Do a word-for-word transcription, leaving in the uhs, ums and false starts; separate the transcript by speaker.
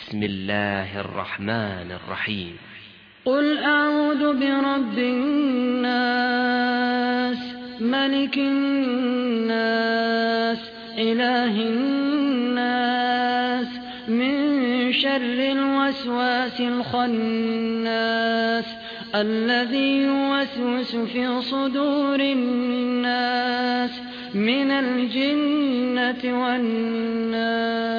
Speaker 1: بسم الله الرحمن الرحيم.
Speaker 2: قل أعوذ برب الناس ملك الناس إله الناس من شر الوسواس الخناس الذي يوسوس في صدور الناس من الجنة والناس.